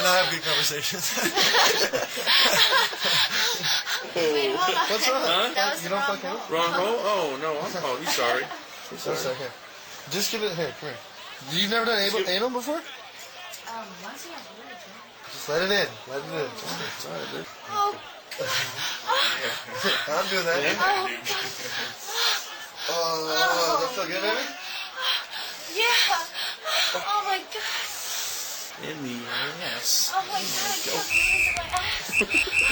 not have good conversations. Wait, hold on. What's wrong? Huh? That was You the don't wrong fuck hole? Wrong hole? Oh, no. Oh, he's sorry. He's One sorry. second. Just give it here. Come here. You've never done anal before? Once in a blue, Just let it in. Let it in. Sorry, dude. Oh, I'm doing that. Oh, that feel good, baby? yeah. Oh my god. In the ass. Oh my god, I can't believe it. My ass.